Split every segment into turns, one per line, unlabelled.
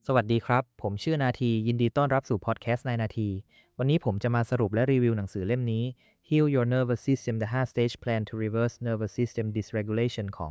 สวัสดีครับ ผมชื่อนาทียินดีต้อนรับสู่พอดแคสต์ในนาที วันนี้ผมจะมาสรุปและรีวิวหนังสือเล่มนี้ Heal Your Nervous System: The 5-Stage Plan to Reverse Nervous System Dysregulation ของ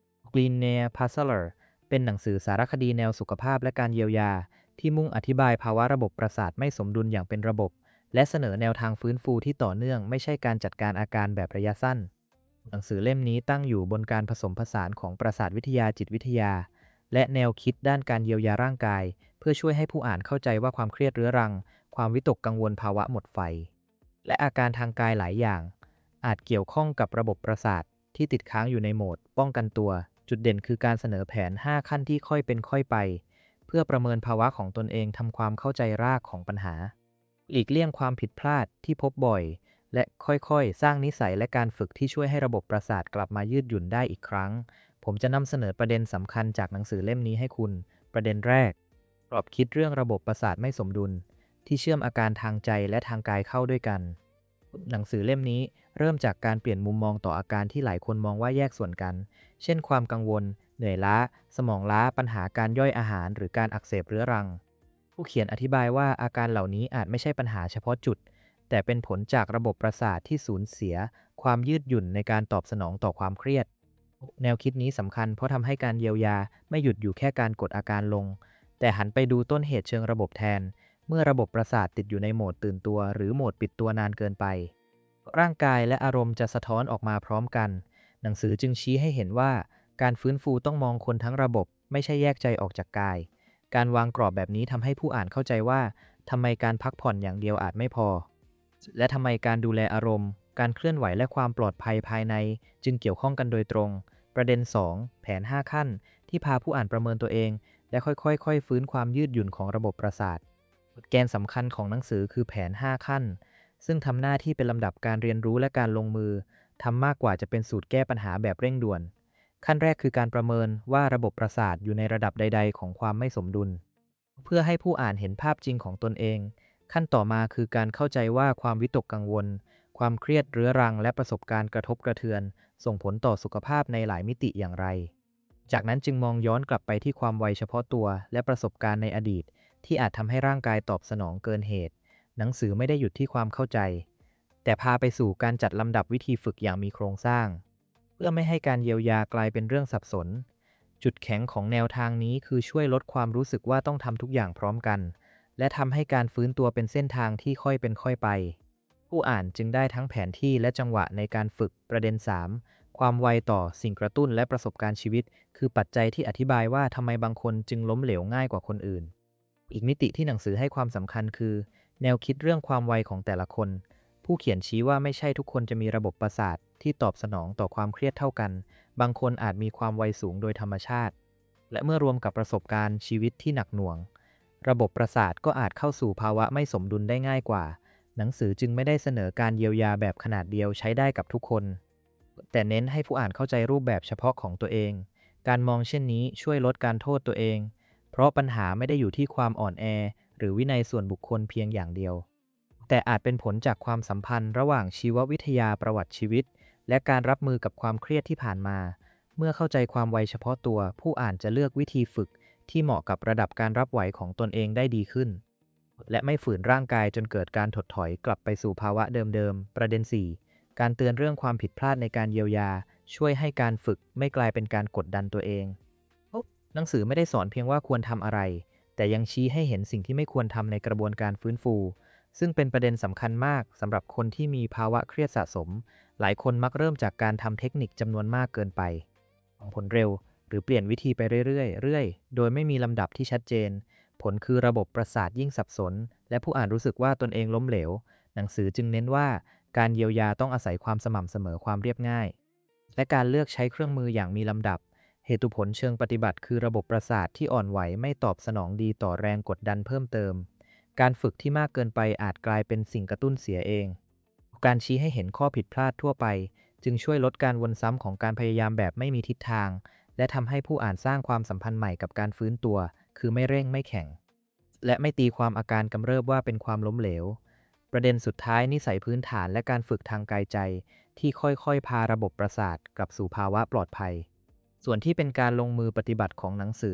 Glenn Passler เป็นหนังสือสารคดีแนวสุขภาพและการเยียวยาที่มุ่งอธิบายภาวะระบบประสาทไม่สมดุลอย่างเป็นระบบและเสนอแนวทางฟื้นฟูที่ต่อเนื่องไม่ใช่การจัดการอาการแบบระยะสั้นหนังสือเล่มนี้ตั้งอยู่บนการผสมผสานของประสาทวิทยาจิตวิทยาและแนวคิดด้านการเยียวยาร่างกายเพื่อช่วยให้ผู้อ่านเข้าใจว่าความเครียดเรื้อรังความวิตกกังวลภาวะหมดไฟและอาการทางกายหลายอย่างอาจเกี่ยวข้องกับระบบประสาทที่ติดค้างอยู่ในโหมดป้องกันตัวจุดเด่นคือการเสนอแผน5ขั้นที่ค่อยเป็นค่อยไปเพื่อประเมินภาวะของตนเองทำความเข้าใจรากของปัญหาหลีกเลี่ยงความผิดพลาดที่พบบ่อยและค่อยๆสร้างนิสัยและการฝึกที่ช่วยให้ระบบประสาทกลับมายืดหยุ่นได้อีกครั้งผมจะนำเสนอประเด็นสำคัญจากหนังสือเล่มนี้ให้คุณประเด็นแรกกรอบคิดเรื่องระบบประสาทไม่สมดุลที่เชื่อมอาการทางใจและทางกายเข้าด้วยกันหนังสือเล่มนี้เริ่มจากการเปลี่ยนมุมมองต่ออาการที่หลายคนมองว่าแยกส่วนกันเช่นความกังวลเหนื่อยล้าสมองล้าปัญหาการย่อยอาหารหรือการอักเสบเรื้อรังผู้เขียนอธิบายว่าอาการเหล่านี้อาจไม่ใช่ปัญหาเฉพาะจุดแต่เป็นผลจากระบบประสาทที่สูญเสียความยืดหยุ่นในการตอบสนองต่อความเครียดแนวคิดนี้สำคัญเพราะทำให้การเยียวยาไม่หยุดอยู่แค่การกดอาการลงแต่หันไปดูต้นเหตุเชิงระบบแทนเมื่อระบบประสาทติดอยู่ในโหมดตื่นตัวหรือโหมดปิดตัวนานเกินไปร่างกายและอารมณ์จะสะท้อนออกมาพร้อมกันหนังสือจึงชี้ให้เห็นว่าการฟื้นฟูต้องมองคนทั้งระบบไม่ใช่แยกใจออกจากกายการวางกรอบแบบนี้ทำให้ผู้อ่านเข้าใจว่าทำไมการพักผ่อนอย่างเดียวอาจไม่พอและทำไมการดูแลอารมณ์การเคลื่อนไหวและความปลอดภัยภายในจึงเกี่ยวข้องกันโดยตรงประเด็น2แผน5ขั้นที่พาผู้อ่านประเมินตัวเองและค่อยๆฟื้นความยืดหยุ่นของระบบประสาทแกนสำคัญของหนังสือคือแผน5ขั้นซึ่งทำหน้าที่เป็นลำดับการเรียนรู้และการลงมือทำมากกว่าจะเป็นสูตรแก้ปัญหาแบบเร่งด่วนขั้นแรกคือการประเมินว่าระบบประสาทอยู่ในระดับใดๆของความไม่สมดุลเพื่อให้ผู้อ่านเห็นภาพจริงของตนเองขั้นต่อมาคือการเข้าใจว่าความวิตกกังวลความเครียดเรื้อรังและประสบการณ์กระทบกระเทือนส่งผลต่อสุขภาพในหลายมิติอย่างไรจากนั้นจึงมองย้อนกลับไปที่ความไวเฉพาะตัวและประสบการณ์ในอดีตที่อาจทำให้ร่างกายตอบสนองเกินเหตุหนังสือไม่ได้หยุดที่ความเข้าใจแต่พาไปสู่การจัดลำดับวิธีฝึกอย่างมีโครงสร้างเพื่อไม่ให้การเยียวยากลายเป็นเรื่องสับสนจุดแข็งของแนวทางนี้คือช่วยลดความรู้สึกว่าต้องทำทุกอย่างพร้อมกันและทำให้การฟื้นตัวเป็นเส้นทางที่ค่อยเป็นค่อยไปผู้อ่านจึงได้ทั้งแผนที่และจังหวะในการฝึกประเด็น3ความไวต่อสิ่งกระตุ้นและประสบการณ์ชีวิตคือปัจจัยที่อธิบายว่าทำไมบางคนจึงล้มเหลวง่ายกว่าคนอื่นอีกมิติที่หนังสือให้ความสำคัญคือแนวคิดเรื่องความไวของแต่ละคนผู้เขียนชี้ว่าไม่ใช่ทุกคนจะมีระบบประสาทที่ตอบสนองต่อความเครียดเท่ากันบางคนอาจมีความไวสูงโดยธรรมชาติและเมื่อรวมกับประสบการณ์ชีวิตที่หนักหน่วงระบบประสาทก็อาจเข้าสู่ภาวะไม่สมดุลได้ง่ายกว่าหนังสือจึงไม่ได้เสนอการเยียวยาแบบขนาดเดียวใช้ได้กับทุกคนแต่เน้นให้ผู้อ่านเข้าใจรูปแบบเฉพาะของตัวเองการมองเช่นนี้ช่วยลดการโทษตัวเองเพราะปัญหาไม่ได้อยู่ที่ความอ่อนแอหรือวินัยส่วนบุคคลเพียงอย่างเดียวแต่อาจเป็นผลจากความสัมพันธ์ระหว่างชีววิทยาประวัติชีวิตและการรับมือกับความเครียดที่ผ่านมาเมื่อเข้าใจความไวเฉพาะตัวผู้อ่านจะเลือกวิธีฝึกที่เหมาะกับระดับการรับไหวของตนเองได้ดีขึ้นและไม่ฝืนร่างกายจนเกิดการถดถอยกลับไปสู่ภาวะเดิมๆประเด็น4การเตือนเรื่องความผิดพลาดในการเยียวยาช่วยให้การฝึกไม่กลายเป็นการกดดันตัวเองหนังสือไม่ได้สอนเพียงว่าควรทำอะไรแต่ยังชี้ให้เห็นสิ่งที่ไม่ควรทำในกระบวนการฟื้นฟูซึ่งเป็นประเด็นสำคัญมากสำหรับคนที่มีภาวะเครียดสะสมหลายคนมักเริ่มจากการทำเทคนิคจำนวนมากเกินไปหวังผลเร็วหรือเปลี่ยนวิธีไปเรื่อยๆโดยไม่มีลำดับที่ชัดเจนผลคือระบบประสาทยิ่งสับสนและผู้อ่านรู้สึกว่าตนเองล้มเหลวหนังสือจึงเน้นว่าการเยียวยาต้องอาศัยความสม่ำเสมอความเรียบง่ายและการเลือกใช้เครื่องมืออย่างมีลำดับเหตุผลเชิงปฏิบัติคือระบบประสาทที่อ่อนไหวไม่ตอบสนองดีต่อแรงกดดันเพิ่มเติมการฝึกที่มากเกินไปอาจกลายเป็นสิ่งกระตุ้นเสียเองการชี้ให้เห็นข้อผิดพลาดทั่วไปจึงช่วยลดการวนซ้ำของการพยายามแบบไม่มีทิศทางและทำให้ผู้อ่านสร้างความสัมพันธ์ใหม่กับการฟื้นตัวคือไม่เร่งไม่แข็งและไม่ตีความอาการกำเริบว่าเป็นความล้มเหลวประเด็นสุดท้ายนิสัยพื้นฐานและการฝึกทางกายใจที่ค่อยๆพาระบบประสาทกลับสู่ภาวะปลอดภัยส่วนที่เป็นการลงมือปฏิบัติของหนังสือ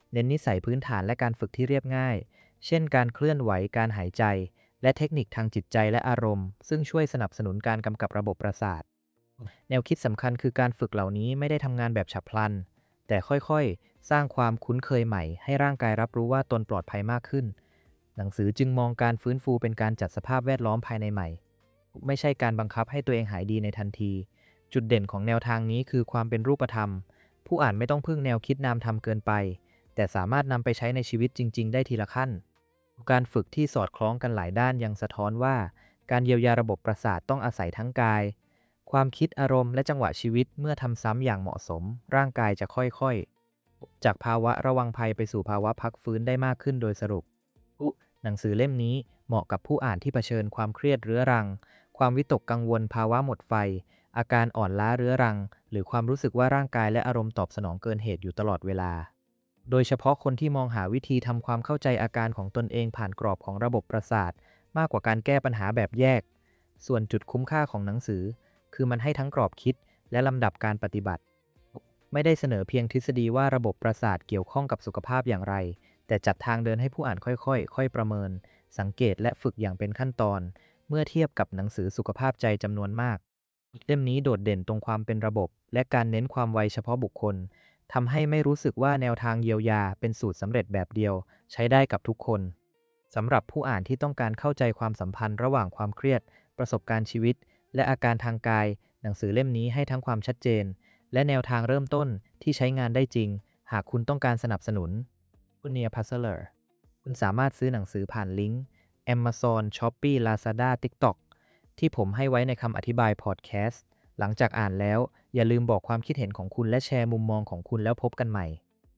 เน้นนิสัยพื้นฐานและการฝึกที่เรียบง่าย เช่นการเคลื่อนไหว การหายใจ และเทคนิคทางจิตใจและอารมณ์ ซึ่งช่วยสนับสนุนการกำกับระบบประสาท แนวคิดสำคัญคือการฝึกเหล่านี้ไม่ได้ทำงานแบบฉับพลัน แต่ค่อยๆ สร้างความคุ้นเคยใหม่ให้ร่างกายรับรู้ว่าตนปลอดภัยมากขึ้น หนังสือจึงมองการฟื้นฟูเป็นการจัดสภาพแวดล้อมภายในใหม่ ไม่ใช่การบังคับให้ตัวเองหายดีในทันที จุดเด่นของแนวทางนี้คือความเป็นรูปธรรม ผู้อ่านไม่ต้องพึ่งแนวคิดนามธรรมเกินไป แต่สามารถนำไปใช้ในชีวิตจริงๆได้ทีละขั้น การฝึกที่สอดคล้องกันหลายด้านยังสะท้อนว่า การเยียวยาระบบประสาทต้องอาศัยทั้งกาย ความคิดอารมณ์และจังหวะชีวิตเมื่อทำซ้ำอย่างเหมาะสม ร่างกายจะค่อยๆ จากภาวะระวังภัยไปสู่ภาวะพักฟื้นได้มากขึ้นโดยสรุป หนังสือเล่มนี้เหมาะกับผู้อ่านที่เผชิญความเครียดเรื้อรัง ความวิตกกังวลภาวะหมดไฟ อาการอ่อนล้าเรื้อรัง หรือความรู้สึกว่าร่างกายและอารมณ์ตอบสนองเกินเหตุอยู่ตลอดเวลา โดยเฉพาะคนที่มองหาวิธีทำความเข้าใจอาการของตนเองผ่านกรอบของระบบประสาทมากกว่าการแก้ปัญหาแบบแยก ส่วนจุดคุ้มค่าของหนังสือ คือมันให้ทั้งกรอบคิดและลำดับการปฏิบัติ ไม่ได้เสนอเพียงทฤษฎีว่าระบบประสาทเกี่ยวข้องกับสุขภาพอย่างไร แต่จัดทางเดินให้ผู้อ่านค่อยประเมิน สังเกตและฝึกอย่างเป็นขั้นตอน เมื่อเทียบกับหนังสือสุขภาพใจจำนวนมาก เล่มนี้โดดเด่นตรงความเป็นระบบ และการเน้นความไวเฉพาะบุคคล ทำให้ไม่รู้สึกว่าแนวทางเยียวยาเป็นสูตรสำเร็จแบบเดียว ใช้ได้กับทุกคน สำหรับผู้อ่านที่ต้องการเข้าใจความสัมพันธ์ระหว่างความเครียด ประสบการณ์ชีวิต และอาการทางกาย หนังสือเล่มนี้ให้ทั้งความชัดเจน และแนวทางเริ่มต้นที่ใช้งานได้จริง หากคุณต้องการสนับสนุนคุณเนียพัซเลอร์คุณสามารถซื้อหนังสือผ่านลิงก์ Amazon, Shopee, Lazada, TikTok ที่ผมให้ไว้ในคำอธิบายพอดแคสต์ หลังจากอ่านแล้วอย่าลืมบอกความคิดเห็นของคุณและแชร์มุมมองของคุณแล้วพบกันใหม่